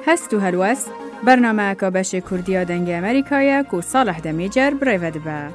هست و هلوست برنامه که بش کردیا دنگ امریکایی که صالح دمیجر برای با.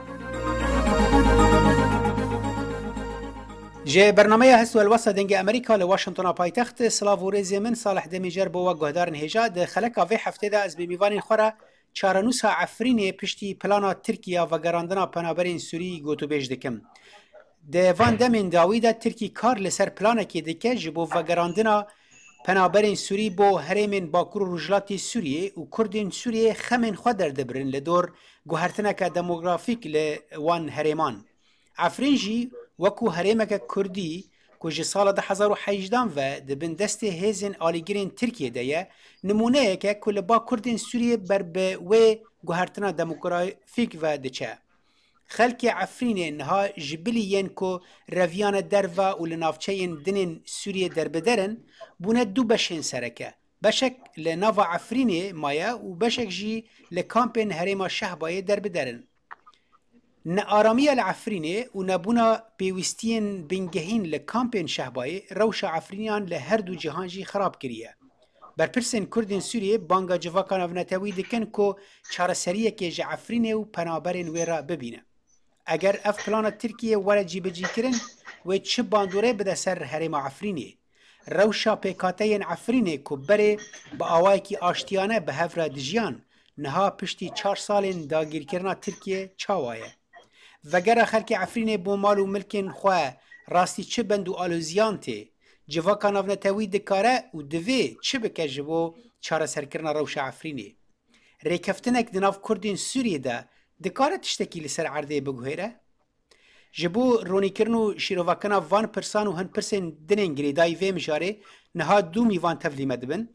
جه برنامه هست و هلوست دنگ امریکا لواشنطن پایتخت سلاوورز من صالح دمیجر با گهدارن هجاد خلق وی هفته ده از بیمیوان خورا چارنوسا عفرین پشتی پلانا ترکیه و گراندنا پنابرین سوری گوتو بیش دکم. ده وان دمین داویده ترکی کار لسر پلانا که دکه جبو و گراندنا پنابرین سوری بو هرمین باکور روجلاتی سوریه و کردین سوریه خمین خود در دبرن لدور گوهرتنک دموگرافیک لوان هرمان. عفرین جی وکو هرمک کردی که سال 2018 و دبن دست هزین آلیگرین ترکیه ده نمونه که کل با کردین سوریه بر به و گوهرتنا دموگرافیک و دچه. خلق عفرین انها جبلیین کو رویان دروا و لنافچین دنین سوریه در بدرن بونه دو بشین سرکه بشک لناف عفرین مایا و بشک جی لکامپین هرما شهبای در بدرن نه آرامی العفرینه و نبونا پیوستین بنگهین لکامپین شهبای روش عفرینیان لهر دو جهان جی خراب کریه بر پرسن کردین سوریه بانگا جواکان افنتاوی دکن کو چارسریه که جعفرینه و پنابرین ویرا ببینه اگر اف پلان ترکیه وره جیبجی کرن و چه باندوره بده سر هرم عفرینه روشا پیکاتین عفرینه که بره با آوائی که آشتیانه به هفره دجیان نها پشتی 4 سالین داگیر کرنا ترکیه چاوایه وگر خلق عفرینه بو مال و ملکن خواه راستی چه بند و آلوزیان ته جواکان افنتاوی دکاره و دوی چه بکه جبو چاره سر کرنا روشا عفرینه ریکفتنک دناف کردین سوریه ده دکاره تشتکی لسر عرضه بگوهره؟ جبو رونی کرنو شیروواکنا وان پرسان و هن پرسن دنینگری دای وی مجاره نها دو میوان تفلی مدبن.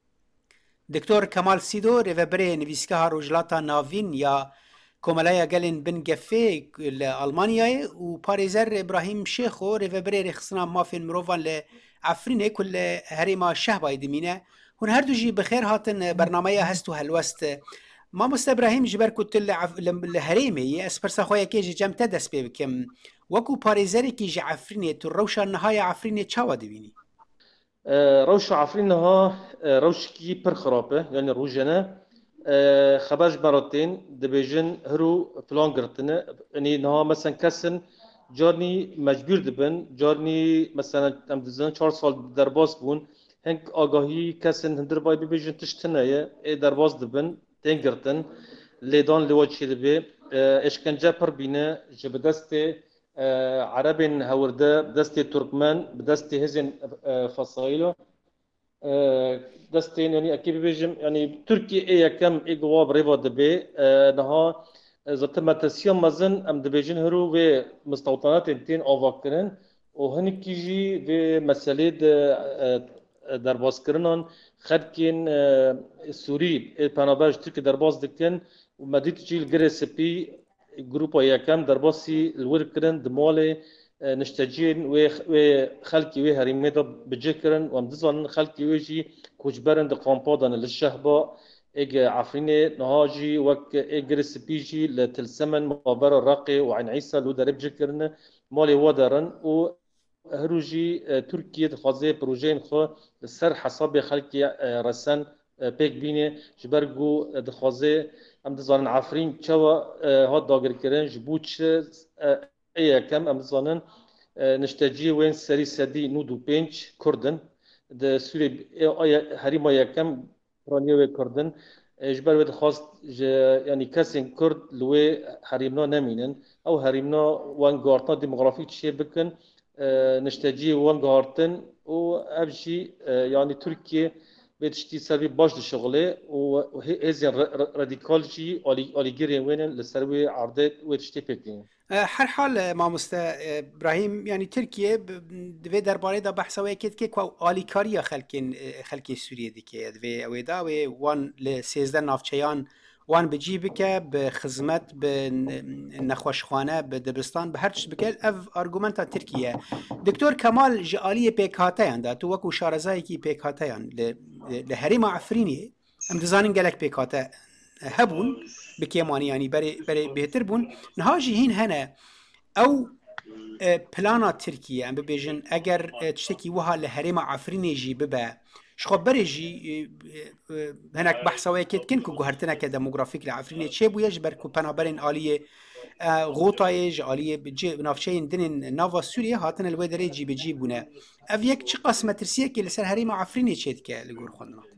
دکتور کمال سیدو ریوبره نویسکه ها روجلاتا ناوین یا کوملای گلین بن گفه لالمانیای و پاریزر ابراهیم شیخو ریوبره رخصنا مافین مروفان لعفرینه کل هریما شهبای دمینه هون هر دو جی بخیر هاتن برنامه هست و هلوست ما مست ابراهیم جبر كنت الهريمي اسبرسا خويا كيجي جم تدس بكم وكو باريزري كيجي عفريني تروشا النهايه عفريني تشاوا دبيني روش عفرينها روش كي بر خرابه يعني روجنا خباش مرتين دبيجن هرو فلان قرتنا يعني نها مثلا كسن جارني مجبور دبن جارني مثلا ام دزن 4 سال درباس بون هنك آگاهی کسن هندر باي ببيجن تشتنايه درباس دبن تنگرتن لیدان لوجه دبی اشکنجه پر بینه جب دست عربین هورده دست ترکمن بدست هزین فصایلو دستين يعني اكيد بيجم يعني تركيا اي كم اي جواب ريفا دبي نها زت متسيوم مزن ام دبيجن هرو و مستوطنات انتين اوفاكرن وهن كيجي و مساله درباز کردن خدکن سوری پنابرش ترک درباز دکن و مدید جیل گرسپی گروپا یکم دربازی الور کردن دماله نشتجین و خلکی و هریمه دا بجه کردن و امدزان خلکی و جی کجبرن دا قامپادن للشهبا اگ عفرینه نهاجی وک گرسپی جی لتلسمن مابر الرقي وعن عيسى لو درب بجه کردن مالی ودارن و هروجي تركيا دخوازي بروجين خو سر حساب خلقي رسن بيك بيني جبرجو دخوازي ام دزانن عفرين چوا هاد داگر كرن جبوچ اي كم ام دزانن نشتجي وين سري سدي نودو بنچ كردن د سوري هريما يكم رانيو كردن جبر ود خواست يعني كاسين كرد لوي هريمنا نمينن او هريمنا وان غارتا ديموغرافيك شي بكن نشتجي وانغارتن و ابجي يعني تركيا بتشتي سبي باش الشغله وهزين راديكال جي اوليغيري وين لسروي عرضه وتشتي بكين هر حال ما مست ابراهيم يعني تركيا دوی درباره دا بحثوي كيت كي اليكاريا خلكي سوريا ديكي دوی اويدا وان ل 13 نافچيان وان بجی بکه به خدمت به نخوشخانه به دبستان به هر چیز بکه اف آرگومنتا ترکیه دکتور کمال جالی پیکاتیان دا تو وکو شارزایی کی پیکاتیان لهریم عفرینی ام دزانین گلک پیکاته هبون بکیمانی یعنی بری بهتر بون نهاجی هین هنه او پلانا ترکیه ام ببیجن اگر تشتکی وها لهرما عفرینی جی ببا شخبر جی هناك بحثوا كن كو هرتنا كديموغرافيك لعفريني تشي بو يجبر كو بنابرين آلية غوطايج آلية بجي نافشين دين نافا سوريا هاتن الويدري جي بجيبونا اف يك چي قسمة ترسية كي لسر هرما عفريني تشيت كا لغور خوندنات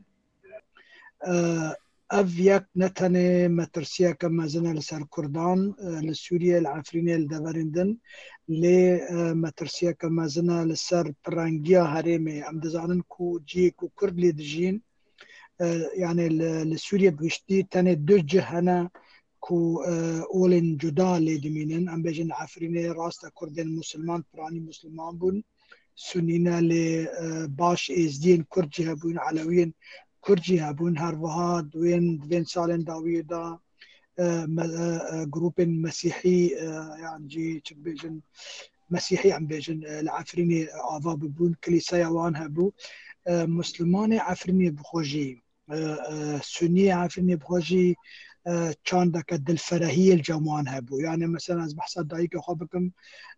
اف يك نتنه مترسية كما زنا لسر كردان لسوريا العفريني الدبرندن ل مترسية كما زنا لسر برانجيا هرمي ام دزانن كو جي كو كرد لي دجين يعني لسوريا بوشتي تاني دو جهنا كو اولن جدا لي دمينن ام بيجن عفريني راستا كردن مسلمان براني مسلمان بون سنينا ل باش ازدين كرجي هبون علويين كرجي هبون هروهاد وين سالن داويدا جروب مسيحي يعني جي بيجن مسيحي عم بيجن العفريني آفا ببون كليسايا وان هبو مسلماني عفريني بخوجي سني عفريني بخوجي چاندك الدلفرهية الجوان هبو يعني مثلا از بحثات دايك خوابكم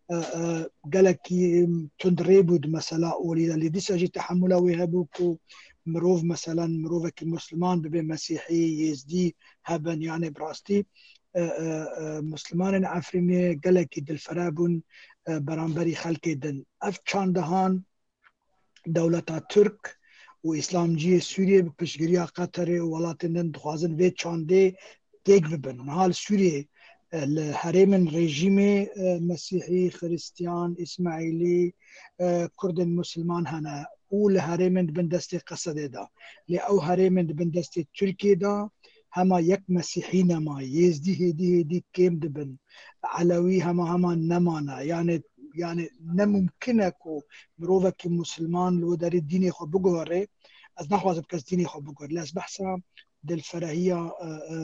قالكي تندريبود مثلا اولي اللي ديسا جي تحمله ويهبو كو مروف مثلا مروفك المسلمان ببين مسيحي يزدي هبن يعني براستي مسلمان عفريني قالكي دلفرابون برانبري خلقي دن اف چاندهان دولتا ترك و اسلامجی سوریه به پشگیری قطر و ولاتندن دخوازن و چانده دیگ ببن نهال سوریه الحرم رژیم مسیحی خریستیان اسماعیلی کرد مسلمان هنه او الحرم بندست قصده دا لی او حرم بندست ترکیه دا هما یک مسیحی نما یزدی هدی کم دبن علوی هما نمانا يعني نممكنه كو مروفك مسلمان لو داري ديني خو بقوري از نخواز بكس ديني خو بقوري لاس بحثا دل فرهية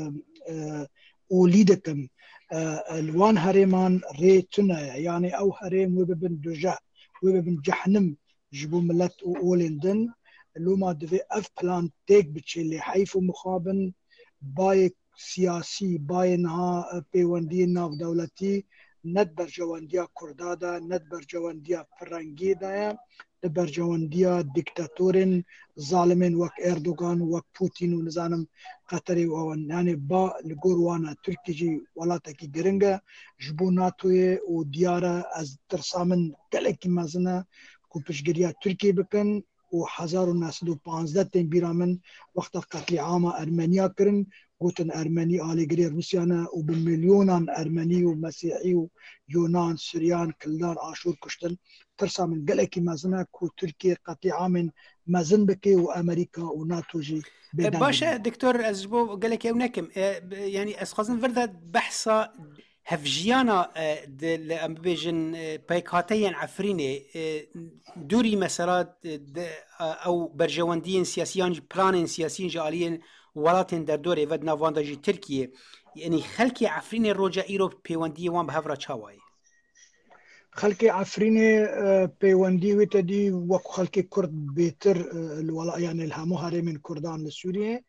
وليدكم الوان هريمان ريتنا يعني او هريم وببن دجا وببن جحنم جبو ملت اولندن لو ما دفي اف بلان تيك بتشيلي حيفو مخابن باي سياسي باي نها بيوندي ناف دولتي ند برجواندیا کردادا ند برجواندیا فرنگی دایا ند برجواندیا دیکتاتورین ظالمین وک اردوغان وک پوتین و نظام قطری و یعنی با لگوروانا ترکی جی ولاتا کی گرنگا جبو ناتوی و دیارا از ترسامن گلکی مزنه کو پشگریا ترکی بکن و 1915 تن بیرامن وقت قتل عام ارمنیا کرن قوتن ارمني آليغري روسيانا وبمليونان ارمني ومسيحي ويونان سريان كلدان عاشور كشتن ترسا من قلقي مازنا كو تركيا قطيعة من مازن بكي وامريكا وناتو جي باشا دكتور ازبو قلقي ونكم يعني اسخازن فردا بحثا هفجيانا ام بيجن بايكاتين عفريني دوري مسارات او برجوانديين سياسيين بلانين سياسيين جاليين ولاتن در دوره ود نوانداجی ترکیه یعنی خلکی عفرین روجایی رو پیوندی وان به هفرا چاوایی خلکی عفرین پیوندی و تدی وک خلکی کرد بیتر يعني الهامو هاري من كردان لسوريا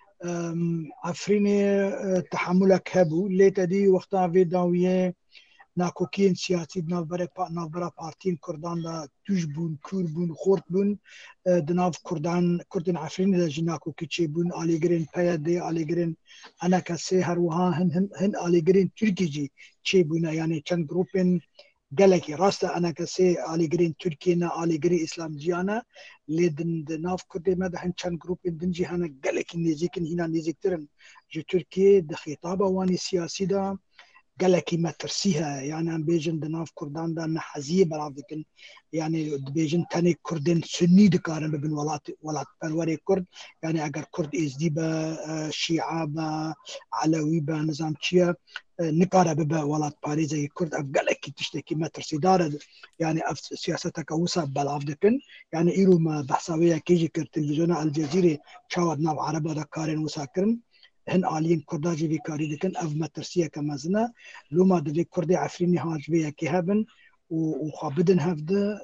عفرين تحملك هبو اللي تدي وقتها في داوية ناکوکین سیاسی نافبرا پارتین کردان دا توش بون کور بون خورد بون دناف کردن عفرین دا جناکوکی چه بون آلیگرین پیاده آلیگرین انا کسی هر وها هن آلیگرین ترکی جی چه بونه یعنی چند گروپین گلکی راسته انا کسی آلیگرین ترکی نه آلیگری اسلام جیانا لیدن دناف کرده مده هن چند گروپین دنجی هنه گلکی نزیکن هینا نزیکترن جو ترکیه دا خطابه وانی سیاسی دا قالك ما ترسيها يعني عم بيجن دناف كردان دا نحزيه برافدكن يعني بيجن تاني كردن سني دكارن بين ولات بنوري كرد يعني اگر كرد ازدي با شيعة با علوي با نظام تشيا نقارة ببا ولات باريزي كرد اف قالك تشتكي ما ترسي دار يعني اف سياستك اوسا برافدكن يعني ايرو ما بحثاوية كيجي كر تلفزيون الجزيرة شاود ناف عربة دكارن وساكرن هن آلين كرداجي في كاري دكن أف مترسية كمازنا لوما دفي كردي عفريني هاج بيها كهابن وخابدن هفده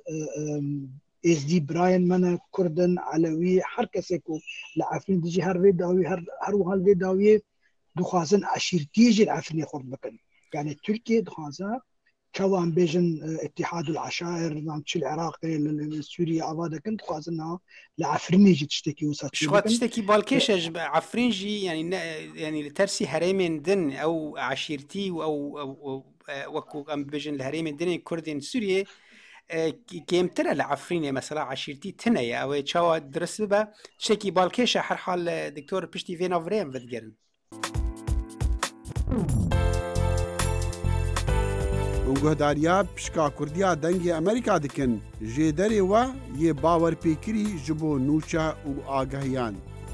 إز دي براين منا كردن علوي حركة سيكو لعفرين دجي هر في داوي هر وهال في داوي دخازن عشيرتيجي العفريني خورد بكن يعني تركيا دخازا كوان بيجن اتحاد العشائر نعم تشي العراقي السوري عبادة كنت خوازنها لعفريني جي تشتكي وسات شو تشتكي بالكيش عفرين جي يعني لترسي هريمين دن او عشيرتي او وكو ام بيجن الهريمين دن كردين سوريا كيمتر العفريني مثلا عشيرتي تنيا او تشاو درس ببا تشتكي بالكيش هر حال دكتور بشتي فينا فريم بدگرن گهداریا پشکا کردیا دنگی امریکا دکن جدری و یه باور پیکری جبو نوچا و آگاهیان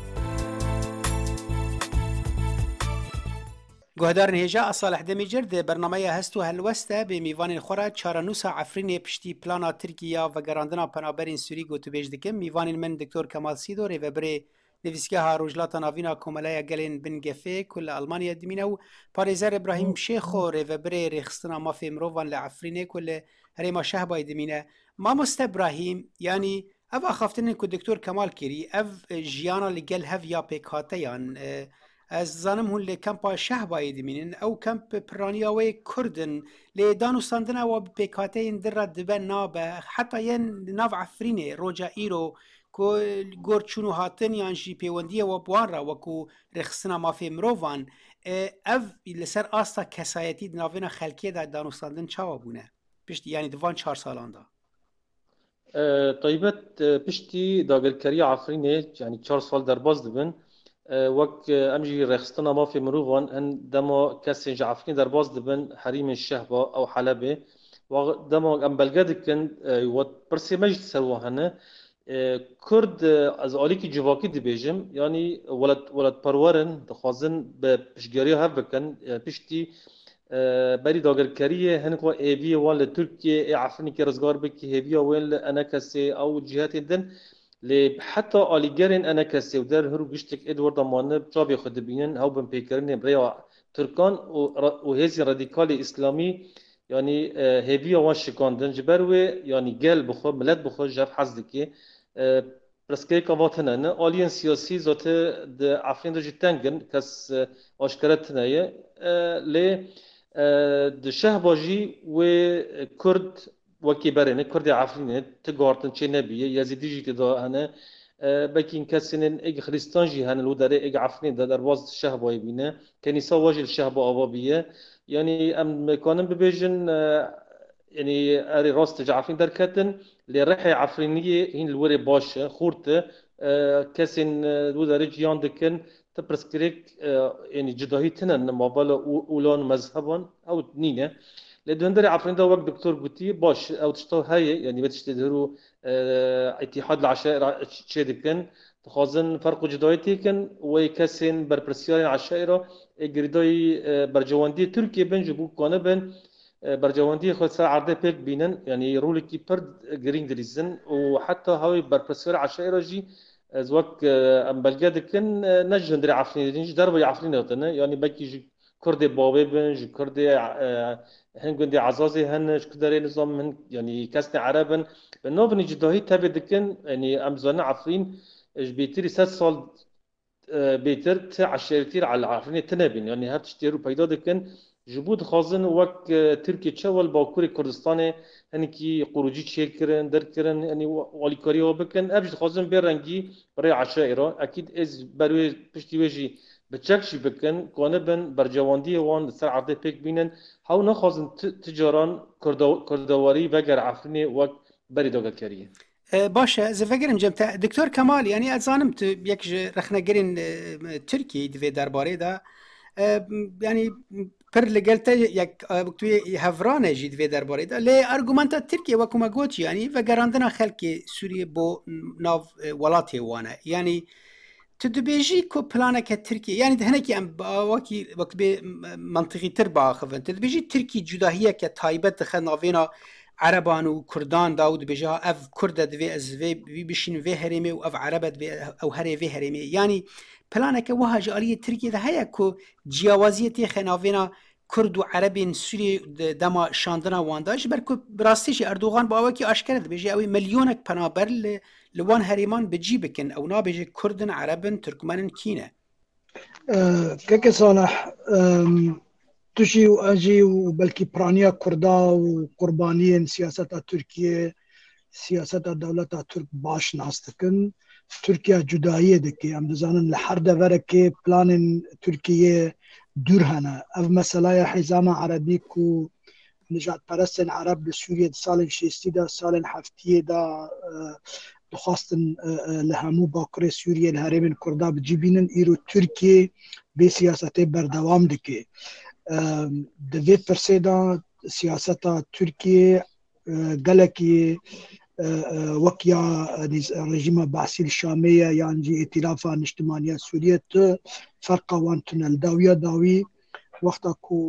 گهدار نهجا صالح دمیجر ده برنامه هستو هلوسته به میوان خورا چارانوسا عفرین پشتی پلانا ترکیه و گراندنا پنابرین سوری گوتو بیج دکم میوان من دکتور کمال سیدو ریوبره نویسگاه روجلاتا ناوینا کوملای گلین بنگفه کل آلمانیا دمینه و پارێزەر ابراهیم شێخۆ ڕێڤەبرێ ڕێخستنا مافێ مرۆڤان لە عفرینێ کو لە هەرێما شەهبای دمینە مامۆستا ابراهیم ینی ئەڤ ئاخافتنن کو دکتۆر کەمال کێری ئەڤ ژیانە لەگەل هەڤ یا پێکهاتەیان ئەز زانم هون لێ کەمپا شەهبای دمینن ئەو کەمپ پرانیاوەی کوردن لێ دانوستاندنەوە پێکهاتەین درە دبە نابە حتا یەن ناو عفرینێ ڕۆجا ئیرۆ گۆر چون و هاتن یان جی پەیوەندیە وە بوان را وەکو ڕێخستنا مافێ مرۆڤان ئەڤ لەسەر ئاستا کەسایەتی ناوێنە خەلکێدا دانوستاندن چاوە بوونە پشتی ینی دوان 4 ساڵاندا طيبت پشتی داگرکاری عفرینێ yani 4 سال دەرباز دبن وەک ئەمژی ڕێخستنا مافێ مرۆڤان هەن دەما کەسێن ji عفرین دەرباز دبن حەریمên شەهبا ئەو حەلەبێ دەما ئەم بەلگە دکن پرسێ مەجد سەروا هەنە کرد از آلیکی جواکی دبیجم یعنی ولد پرورن دخوازن به پشگیری هف بکن پشتی بری داگرکریه هنگوا ایوی وان لترکیه عفرینی که رزگار بکی هیوی وان انا کسی او جهات دن لی حتی آلیگرین انا کسی و در هرو گشتک ادوارد مانه جابی خود بینن هاو بن پیکرین برای ترکان و هزی رادیکال اسلامی یعنی هیوی وان شکاندن جبروه یعنی گل بخور ملت بخور جف حزدکی پرسکری کاواتنه نه آلیان سیاسی ذات د عفرین دو جتنگن کس آشکارت نه لی د شهباجی و کرد وکی برنه کرد عفرینه تجارتن چه نبیه یزیدی جی کدا هنه بکین کسینن اگ خریستان جی هنه لو داره اگ عفرین در باز شهبای بینه کنیسا واجل شهبا آبابیه یعنی ام مکانم ببیجن يعني اري راست جعفرين دركتن لرحي عفرينيه هين الوري باش خورت كسن ودرج ياندكن تبرسكريك يعني جداهي تنن مابل اولان مذهبا او نينه لدندري عفرين ده وقت دكتور قلتي باش او تشتو هي يعني بتشتدرو اتحاد العشائر تشدكن تخازن فرق جداهي تكن ويكسن بربرسيان العشائر اجريداي برجواندي تركيا بنجبو كانه بن برجواندی خود سر عرضه پیک بینن یعنی رولی کی پر گرینگ دریزن و حتی هاوی برپرسیار عشائر جی از وقت ام بلگه دکن نجن در عفرین دینج در وی عفرین هاتنه یعنی بکی جی کرد بابه بن جی کرد هنگوندی عزازی هن شکداری نظام من یعنی کسن عربن به نوبنی جداهی تابع دکن یعنی امزانه عفرین بیتری 3 سال بیتر عشائرتیر على عفرین تنبین یعنی هر تشتیرو پیدا دکن جبود خازن وک ترکیه چول باکوری کردستان هنی کی قروجی چیک کرن در کرن یعنی والی کاری ها بکن ابج خازن برنگی برای عشائره اکید از بروی پشتی وجی بچکشی بکن کانه بن برجواندی وان سر عرضه پیک بینن هاو نخازن تجاران کردواری وگر عفرینی وک بری داگل کریه باشه زفگرم جمتا دکتور کمال یعنی ازانم تو یک رخنگرین ترکی دوی درباره دا یعنی پر لگلته یک وقتی هفرانه جید و درباره دا لی ارگومنتا ترکیه و کما گوت یعنی و گراندنا خلک سوریه بو ناو ولاتی وانه یعنی تدبیجی کو پلانه که ترکیه یعنی دهنه که ام وقت به منطقی تر باخفن تدبیجی ترکی جداهیه که تایبت دخل ناوینا عربان و کردان داود بجا اف کرد دوی از وی بشین وی هرمی و اف عربت او هری وی هرمی یعنی پلانه که وها جالیه ترکیه ده هیا کو جیاوازیتی خناوینا کرد و عربین سوری دما شاندنا وانداش بر کو براستیش اردوغان با وکی اشکرد بجی اوی میلیونک پنابر لوان هریمان بجی بکن او نا بجی کردن عربن ترکمنن کینه كيك صالح تشي وأجي وبلكي برانيا كردا وقربانيين سياسة تركيا سياسة دولة ترك باش ناستكن تركيا جدائية دكي ام دزانن لحر دوركي بلان تركيا دورهنا اف مسألة حزام عربي كو نجات پرستن عرب بسوريا سال شيستي دا سال هفتي دا دخواستن لهمو باكر سوريا الهرم كردا بجيبينن ايرو تركيا بسياسة بردوام دكي دوی پرسیدا سیاست ترکیه گلکی وکیا رژیم بعثی الشامیه یعنی ائتلاف اجتماعی سوریه فرق وان تونل داوی وقتا کو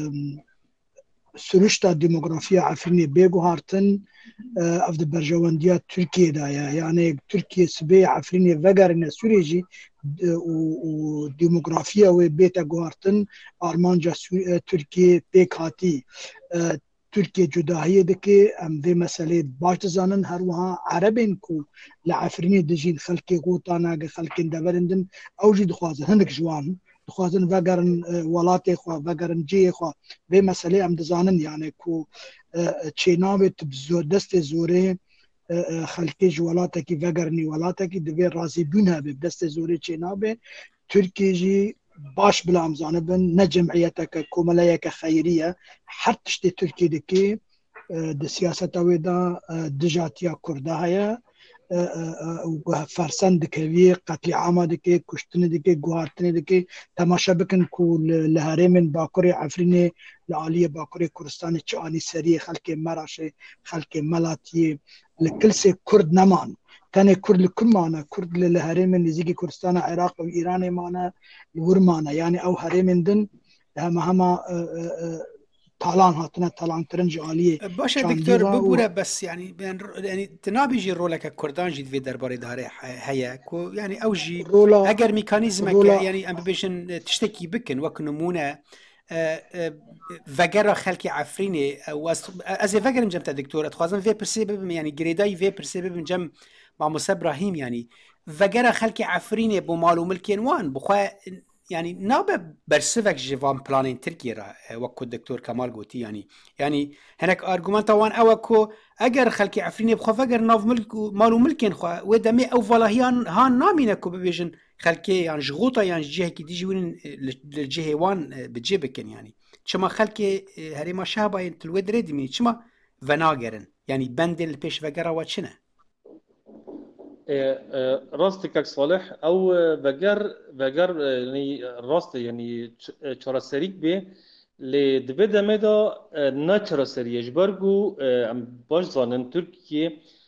سرشتا ديموغرافيا عفريني بيجو هارتن افد برجوانديا تركيا دايا يعني تركيا سبي عفريني فقرنا سوريجي وديموغرافيا وبيتا جوارتن ارمانجا تركيا بيك هاتي تركيا جداهية دكي ام ذي مسألة باشتزانن هروها عربين كو لعفريني دجين خلقي غوطانا خلقين دبرندن اوجي دخوازن هندك جوان دخوازن وگرن ولاتي خوا وگرن جي خوا به مسئله ام دزانن يعني کو چيناوي تبزو دست زوري خلقي جولاته کی وگرني ولاته کی دوی راضي بونه به دست زوري چيناوي تركي جي باش بلا امزانبن نه جمعيتك كوملايك خيريه حتى تشتي تركي دكي د سياسته ودا دجاتيا كردايا فرسند دكوي قتل عام دكي كشتن دكي گوارتن دكي تماشا بكن كو لهرمن باكوري عفريني لعاليه باكوري كردستان چاني سري خلق مراشه خلق ملاتي لكل سي كرد نمان تاني كرد لكل معنا كرد لهرمن نزيكي كردستان عراق وايران معنا ورمانا يعني او هرمن دن هما طالان هاتنا طالان ترنج عاليه باشا دكتور ببوره بس يعني تنابيجي رولك كردان جيد في درباري داري هيا كو يعني اوجي اگر ميكانيزمك يعني ام بيجن تشتكي بكن وكنمونه وگرا خلقی عفرینه از وگرم جمت دکتور اتخوازم وی پرسیب يعني گریدای وی پرسیب جم مع موسى ابراهيم يعني وگرا خلقی عفرینه بو مالو ملکین وان بخوا يعني نابه برسفك جوان بلانين تركيا را وكو الدكتور كمال قوتي يعني هناك ارغومنتا وان اوكو اگر خلقي عفريني بخوا فقر ناف ملك مالو ملكين خوا ودمي او فلاهيان هان نامينكو ببيجن خلقي يعني جغوطا يعني جهه كي ديجي وين للجهه وان بتجيبكن يعني شما خلقي هريما شابا تلود ريدمي شما فناغرن يعني بندل بيش فقرا واتشنا راستك صالح او وگر يعني راست يعني چرا سریک به لدبده مدا نه چرا سری اجبرگو باش زانن ترکیه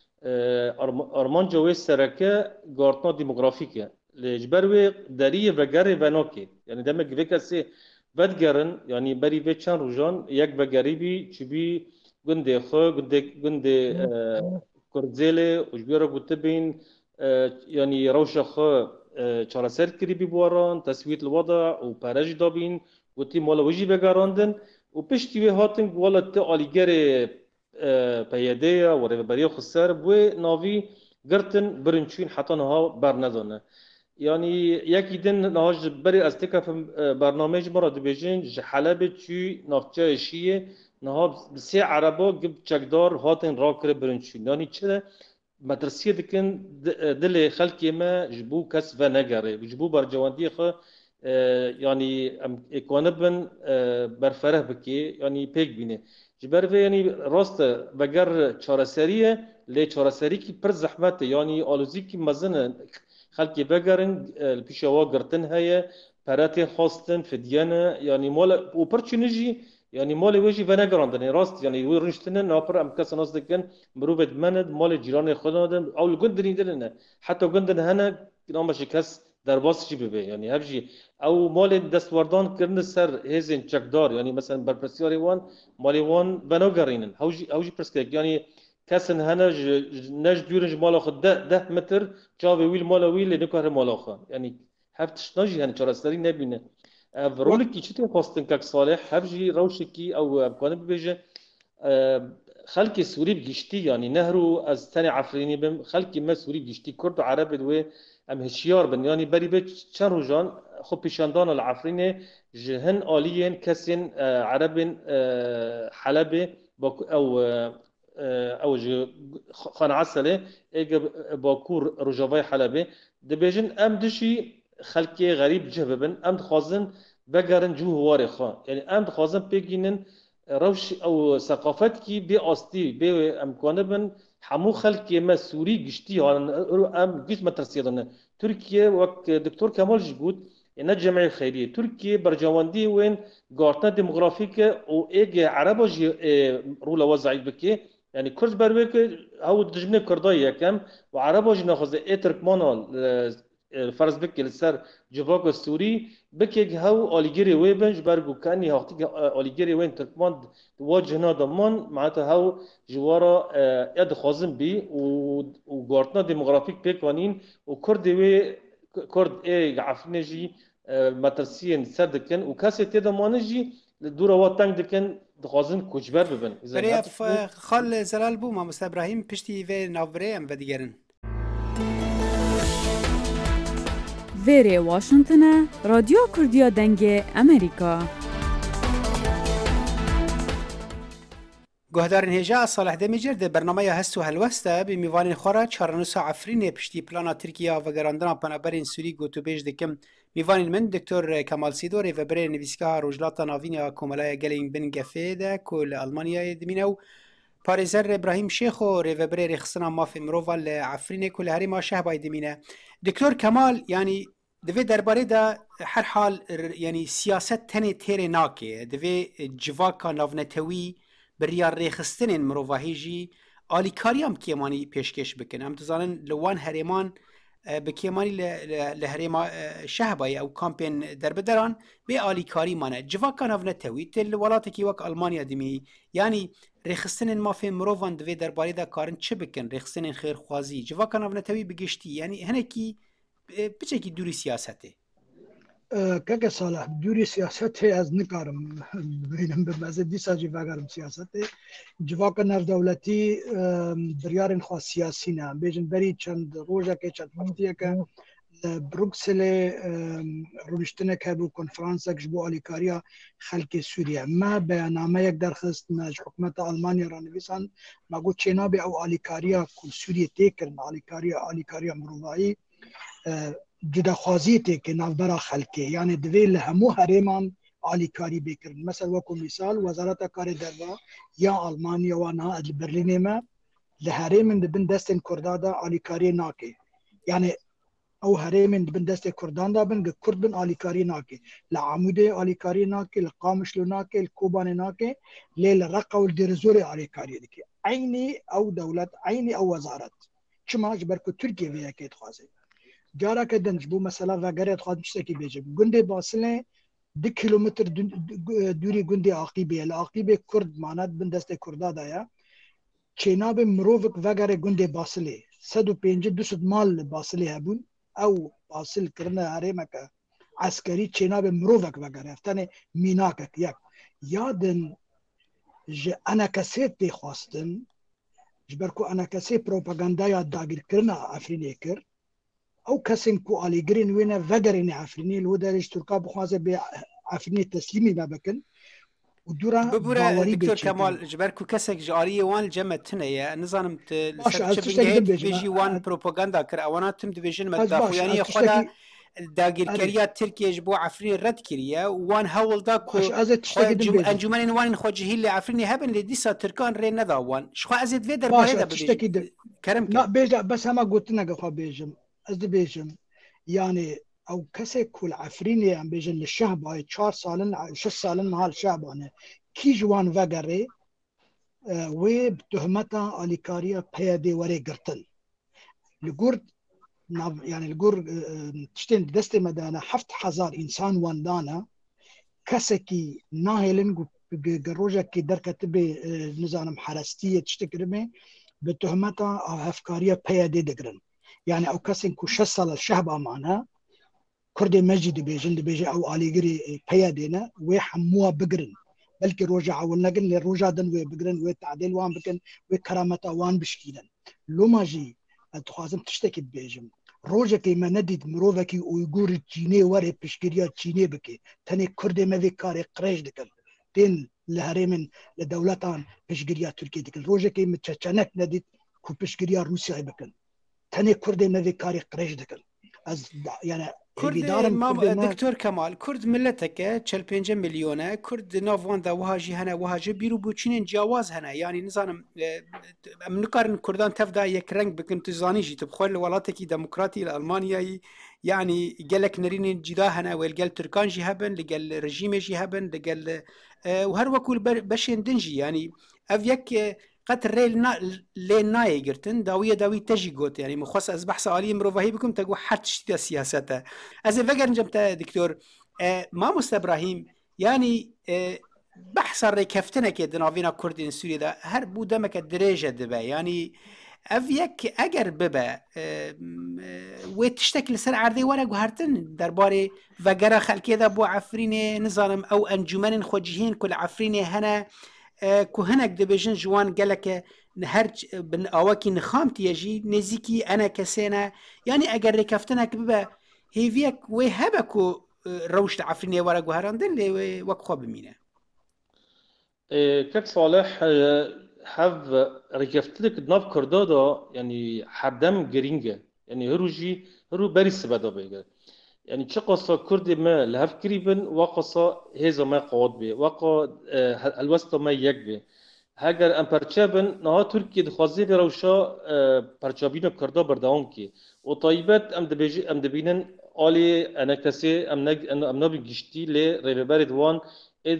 ارمان جوی سرکه گارتنا دیموگرافیکه لجبروی دری وگر وناکه يعني دمك فيكاسي بدگرن يعني بري في چند روزان یک وگری بی چی بی گنده خو گنده كردزيلي وجبيرا قتبين يعني روشخ چارسر كري ببواران تسويت الوضع وبارج دابين وتي مالا وجي بگاراندن وبشتي وي هاتن ولا تي آليگري پيادية ورهبرية خسر بو ناوي گرتن برنچوين حتى نها برندانه يعني يكي دن نهاج بري استيكا في برنامج مرا دبيجين جحلب چي نافچه شيه نها بسي عربا گب چکدار هاتن راكر برنچوين يعني چه مدرسية دكن دل خلقي ما جبو كس و نگره جبو برجواندي خو يعني اكوانبن برفره بكي يعني بيك بينه جبر يعني راست بگر چارسريه ل چارسري کی پر زحمت يعني آلوزي کی مزن خلقي بگرن البيشوا گرتن هي پرات خواستن فديانه يعني مال اوپرچونيجي يعني مال وجي ونگراندن راست يعني وي رشتن ناپر ام کس ناس دکن مروبت مند مال جيران خودن او گندن دلنه حتى گندن هنا نامش کس در باس چی ببه يعني هرجي او مال دستوردان کرن سر هزن چکدار يعني مثلا برپرسیاری وان مال وان ونگرینن اوجي پرسک يعني کسن هنا نج دورنج مال خود 10 متر چاوي ويل مال ويل نکره مال خو يعني هفتش نجي هن چارستري نبینه فرولك يشتي خواستن كاك صالح هبجي روشكي او امكانه بيجي خلقي سوري بجشتي يعني نهرو از تاني عفريني بم خلقي ما سوري بجشتي كرد عربي دوي ام هشيار بن يعني بري بيت شان روجان خو پیشاندان العفرینه جهن آلیین کسین عرب حلب او خان عسله اجا باكور رجوای حلبه دبیجن ام دشی خلقی غریب جهبن ام خازن بگرن جو هوار خان يعني ام خازن بگینن روش او ثقافت کی بی آستی بی امکانه بن همو خلقی ما سوری گشتی ام گیت مترسیدن ترکیه وقت دکتور کمال جبود إن الجمعية الخيرية تركيا برجواندي وين قارتنا ديموغرافيك أو إيج عربة رولا وزعي بكي يعني كرد برويك هو دجمنة كردية كم وعربة جنا خذ تركمانا فرض بكي لسر جواك السوري بكي هو أليجري ويبنج برجو كأني هاختي أليجري وين تركمان واجهنا ضمان معناتها هو جوارا يد خازن بي وقارتنا ديموغرافيك بيكوانين وكرد وي كرد إيه عفنجي مترسين سردكن وكاسة تدا مانجي الدورة واتنج دكن دخازن كوچبر ببن. بريف خال زلال بو ما مستر إبراهيم پشتی و ناوبره ام و دیگرن. ویری واشنطن رادیو کردیا دنگ امریکا. گهدارن هجا صالح دمیجر ده برنامه هستو هلوسته به میوان خورا چارنوسا عفرین پشتی پلانا ترکیه و گراندنا پنابرین سوری گوتو بیش دکم میوان من دکتر کمال سیدوری و بره نویسکا روجلاتا ناوینیا کوملای گلین بن گفه ده کل آلمانیا دمینو پاريزر ابراهيم شيخو ريفبري رخصنا ما في مروفا لعفرين كل هاري ما شهباي دمينه دكتور كمال يعني دوی درباره دا هر حال يعني سیاست تنه تیره ناکه دوی جواکا ناونتوی بریا ریخستن مروفاهیجی آلیکاری هم کیمانی پیشکش بکن هم تزانن لوان هریمان بکیمانی لهریما شهبای او کامپین دربدران به آلیکاری مانه جواکا ناونتوی تل ولاتکی وک آلمانیا دمی یعنی ریخستن ما فی مروفان دوی درباره دا کارن چه بکن ریخستن خیرخوازی جواکا ناونتوی بگشتی یعنی هنکی بچه دوری سیاسته که صالح دوری سیاسته از نکارم ببینم به مزه دیسا جواگرم سیاسته جواک ناو دولتی بریارن خواه سیاسی نه بیجن بری چند روژه که چند هفتیه که بروکسل رونشتنه که بو کنفرانس اکش بو آلیکاریا خلق سوریه ما بیانامه یک درخست مج حکومت آلمانیا را نویسان ما گو چینا بی او آلیکاریا کل سوریه تیکرن آلیکاریا مروایی جداخوازی که نوبرا خلقه یعنی دویل همو هریمان آلیکاری بکرن مثلا وکو مثال وزارت کار دروا یا آلمانیا و نه برلین ما لهریمن دبن دستن کردان دا آلیکاری ناکه یعنی او هریمن دبن دست کردان دا بن کرد بن آلیکاری ناکه لعموده آلیکاری ناکه لقامشلو ناکه لکوبان ناکه لیل رقا و الدرزور آلیکاری دکی عینی او دولت عینی او وزارت چما جبرکو ترکیه ویا که اتخوازه جارا که دنج بو مثلا وگرت خواهد میشه که بیجم گنده باصله 2 کیلومتر دوری گنده عقیبه العقیبه کرد ماند بن دست کردا دایا چیناب مروفک وگره گنده باصله 150-200 مال باصله هبون او باصل کرنه هریمه که عسکری چیناب مروفک وگره افتانه میناکک یک یادن جه انا کسی تی خواستن جبرکو انا کسی پروپاگندایا داگیر کرنه افرینه کرد او کسین کو آلیگرین وینه وگرین عفرینی لو درش ترکا بخوازه به عفرینی تسلیمی بکن و دورا باوری دکتور کمال جبرکو کسک جاری وان جمع تنه نظام بیجی وان پروپاگاندا کر اواناتم دیویژن مداخو یعنی خدا داگیرکریا ترکیه جبو عفرین رد کریه وان هول دا کو انجمن وان خوجهیل عفرینی هبن لدیسا ترکان ری ندا وان شخو ازید وی در باید بیجی کرم نه بیجا بس هما گوتنه خو بیجم از بیجم یعنی او کسی کل عفرینی هم بیجن لشهب های 4 سالن 6 سالن محال شهبانه کی جوان وگره و بتهمتا آلیکاریا پیاده وره گرتن لگرد يعني الجور تشتين دست مدانا 7000 انسان واندانا كسكي ناهلن جروجا كي دركت به نظام حرستيه تشتكرمه بتهمتا افكاريه بيادي دغرن يعني او كسن كو شسل الشهب امانه كرد مجد بيجي او عليغري بيادينا ويحموا بقرن بلكي روجا ونقل الروجا دن وبقرن وتعديل وان بكن وكرامتا وان بشكيلن لو ماجي تخازم تشتكي بيجم روجکی ما ندید مروفکی اویگور چینی وره پشگیریا چینی بکی تنه کرد ما وی کار قریش دکن دین لهرمن لدولتان پشگیریا ترکیه دکن روجکی ما چچنک ندید کو پشگیریا روسیای بکن تنه کرد ما وی کار قریش دکن از يعني كرد دكتور كمال كرد ملتك 45 مليون كرد نافوان ذا وهاجي هنا وهاجي بيرو بوچين جواز هنا يعني نظام منقارن كردان تفدا يك رنگ بكن تزاني جي تبخل الولايات الديمقراطيه الالمانيه يعني قالك نرين جدا هنا والقال تركان جي هبن لقال رجيم جي هبن لقال وهر وكل بشين دنجي يعني افيك قطر ريل ناي قرتن داوي تجي قوت يعني مخصص از بحث عالي مروفاهي بكم تقو حد شتي سياسته از فكر نجمت دكتور ما مستبراهيم يعني بحث ركفتنا كده نافينا كردين سوريا ده هر بودمك الدرجه دبا يعني افيك اگر ببا وتشتكل سر عرضي ورق وهرتن درباري فقرا خلقي ذا بو عفرين نظام او انجمن خوجهين كل عفرين هنا كهنك دبجن جوان قالك نهرج بن اواكي نخامتي يجي نزيكي انا كسينا يعني اگر ركفتنك ببا هيفيك وهبكو روش عفرين ورق وهرندن لي وقخو بمينه كاك صالح هاف ركفتلك ناف كردادا يعني حدم جرينجا يعني هرو باريس بدا بيجا يعني چه قصة كرد ما لهف كريبن وقصة هذا ما قاد به وقا الوسط ما يك به هاگر ام پرچابن نها ترکیه دخوازی روشا پرچابین کردا برداون کی و طایبت ام دبینن آلی انا کسی ام نبی گشتی ل ریبر دوان اد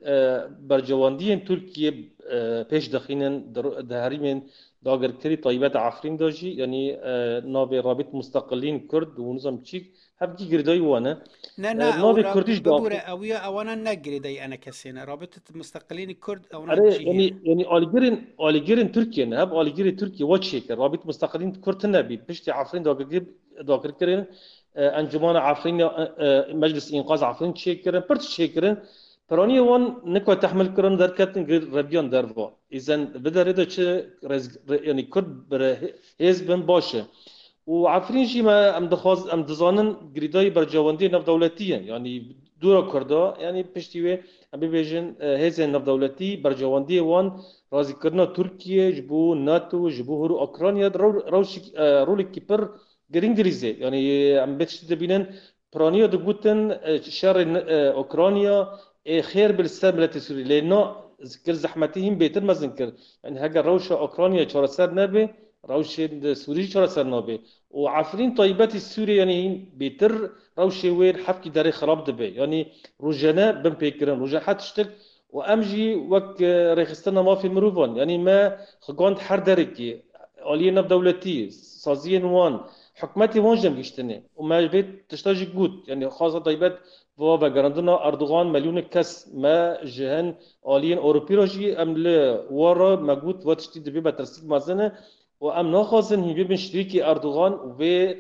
برجواندی ترکیه پیش دخینن دهریمن داگر کری طایبت عفرین داجی یعنی ناب رابط مستقلین کرد و نظام چیک هبجي جرداي وانا نوبي كرديش ببورة أوانا نجرداي أنا كسينا رابطة مستقلين الكرد أو يعني أوليجرين تركيا هب أوليجرين تركيا واتشيك رابطة مستقلين كرد النبي بشتي عفرين داقر كرين أنجمان عفرين مجلس إنقاذ عفرين شيكرين برت شيكرين براني وان نكوا تحمل كرن در كاتن ربيان دروا إذن بدر هذا شيء يعني كرد هزبن باشه وعفرين شي ما ام دزانن جريداي برجواندي نف دولتيه يعني دورا كردا يعني بشتيوي ام بيجن هزن نف دولتي برجواندي وان رازي كرنا تركيا جبو ناتو جبو هرو اوكرانيا روش رول كيبر جرينجريزي يعني ام بتشتي بينن برانيا دغوتن شر اوكرانيا خير بالسبلة سوري لانه ذكر زحمتهم بيتر ما ذكر يعني هاجر روش اوكرانيا چارسر نبي روش سوري چارسر نبي وعفرين طيبات السوري يعني بيتر روشي وين حفكي داري خراب دبي يعني روجانا بن بيكرن روجا حتشتك وامجي وك ريخستنا ما في مروفون يعني ما خقوند حر داركي علينا بدولتي سازين وان حكمتي وان جم جشتني وما بيت تشتاجي جود يعني خاصة طيبات وابا جراندنا اردوغان مليون كاس ما جهن عليين اوروبي راجي ام ل ورا مجود واتشتي دبي بترسيد مازنه وام ناخذن هي بين شريكي اردوغان و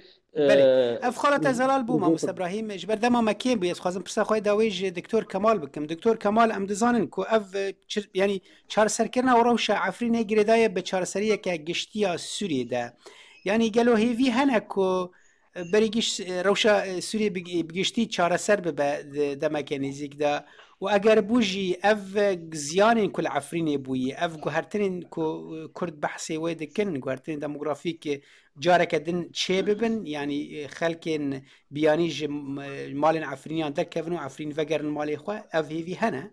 افخالت زلال بو ما ابراهيم جبر دما مكين بيت خازم برسا خوي داويج دكتور كمال بكم دكتور كمال ام دزانن كو اف يعني چار سركرنا وروشا عفرين هيغريدايه به چار سريه که گشتيا سوري ده يعني قالو هيفي هنا كو بريگش روشا سوري بگشتي چار سر به دمكانيزيك ده و اگر بوجي اف زيانين كل عفرين بوي اف گوهرتين كو كرد بحثي ويدكن گوهرتين ديموغرافيك جارك دن شيببن يعني خلكن بيانيج مالن عفرين دركفنو عفرين فقرن مالي خو اف هيفي هنا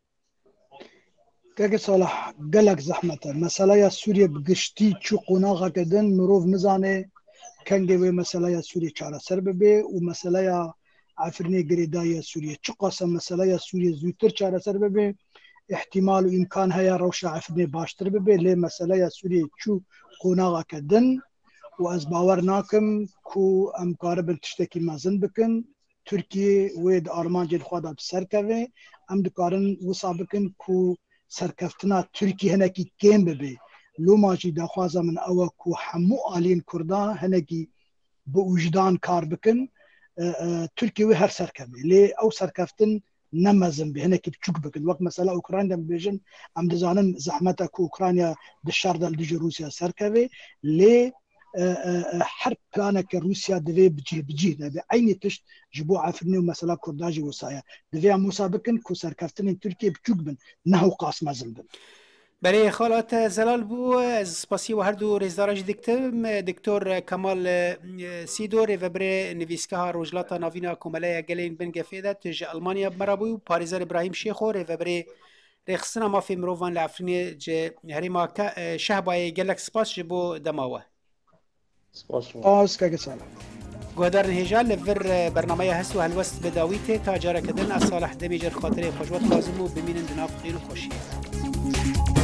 كاك صالح قالك زحمة مسألة سوريا بقشتي چو قناغا كدن مروف نزاني كان جوي مسألة سوريا چارة سرب بي ومسألة عفريني قريدايا سوريا چقاسا مسألة سوريا زوتر چارة سرب بي احتمال وإمكان هيا روشا عفريني باشتر بي لي مسألة سوريا چو قناغا كدن وأز باور ناكم كو ام قاربن تشتكي مازن بكن تركيا ويد أرمان جد خوادا بسركوه ام دكارن وصا بكن كو سركفتنا تركيا هناكي كيم ببي لو ماجي داخوازا من اوا كو حمو آلين كردان هناكي بوجدان كار بكن تركيا هر سركوه لي او سركفتن نمازن به هناكي بچوك بكن وقت مسألة اوكرانيا بيجن ام دزانن زحمتا كو اوكرانيا دشار دل ديجي روسيا سركوه لي هر پلانك روسيا دفي بجي دبي عيني تشت جبو عفرني ومثلا كرداجي وصايا دفي مسابقن كو سركفتن تركيا بچوك بن نهو قاسم زنبن. برای خالات زلال بو از سپاسی و هر دو رزدارج دکتر کمال سیدور و بر نویسکه ها روجلاتا ناوینا کماله گلین بن گفیده تج المانیا مرابو و پاریزار ابراهیم شیخور و بر رخصنا مافی مروان لعفرین جه هریما شهبای گلک سپاس جبو دماوه سپاس که سلام گودار نهجال لفر برنامه هستو هلوست بداویته تا جاره کدن از صالح دمیجر خاطره خوشوات لازم و بمینن دناف خیر و خوشی